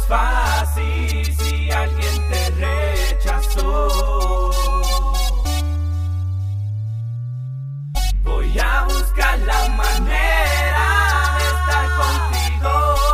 fácil si alguien te rechazó. Voy a buscar la manera de estar contigo.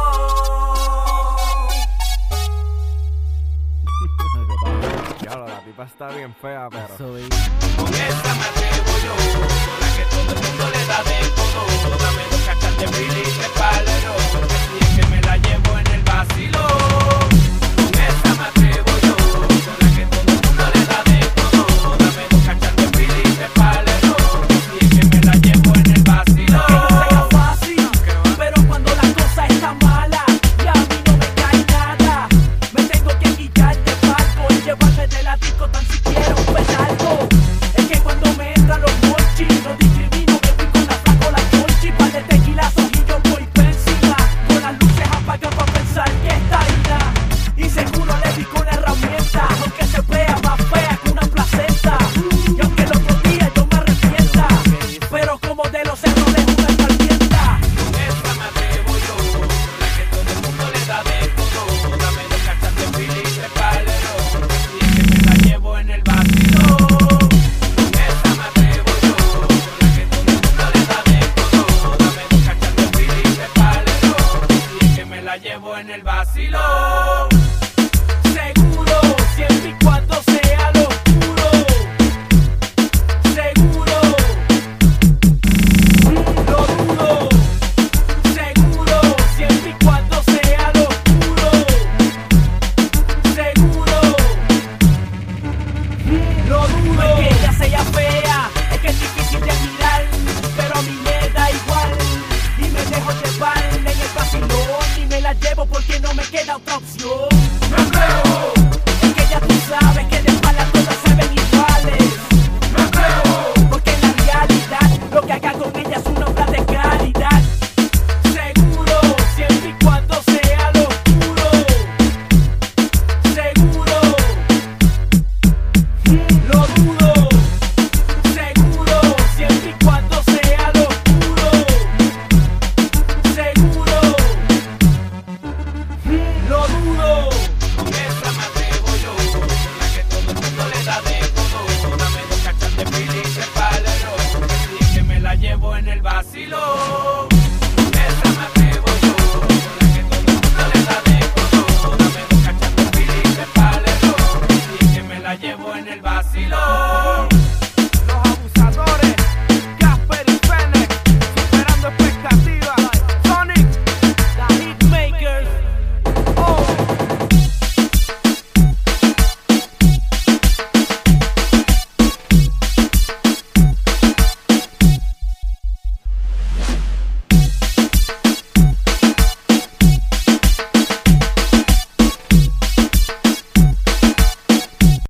Diablo, la tipa está bien fea, pero Con esta me atrevo yo, la que todo el mundo le da de todo. Dame 2 cachas de Billy y 3 paleros, y es que me la llevo en el vacilón. Con esta me atrevo yo, la que todo el mundo le da de todo. Dame 2 cachas de Billy y 3 paleros, y es que me la llevo en el vacilón. Que no sea fácil, pero cuando la cosa está mala y a mí no me cae nada, me tengo que quitar de palco y llevarme de la disco tan siquiera un pedalco. Es que cuando me entran los monchis, no discrimino, me fui con la flaco, la conchi, par de tequilazos y yo voy por encima, con las luces apagadas para pensar que está ida. Y seguro le di con herramienta, aunque se vea más fea que una placenta. Y aunque el otro día yo me arrepienta, pero como de los errores una herramienta. Con esta me atrevo yo, la que todo el mundo le da de todo. Dame 2 cachas de Billy y 3 paleros, y es que me la llevo en el vacilón. Con esta me atrevo yo, la que todo el mundo le da de todo. Dame 2 cachas de Billy y 3 paleros, y es que me la llevo en el vacilón. Seguro, siempre y cuando sea lo oscuro. Seguro, lo duro. Seguro, siempre y cuando sea lo oscuro. Seguro, lo duro. No es que ella sea fea, es que es difícil de mirar, pero a mí me da igual. Y me dejo llevar en el vacilón y me la llevo porque no me queda otra opción.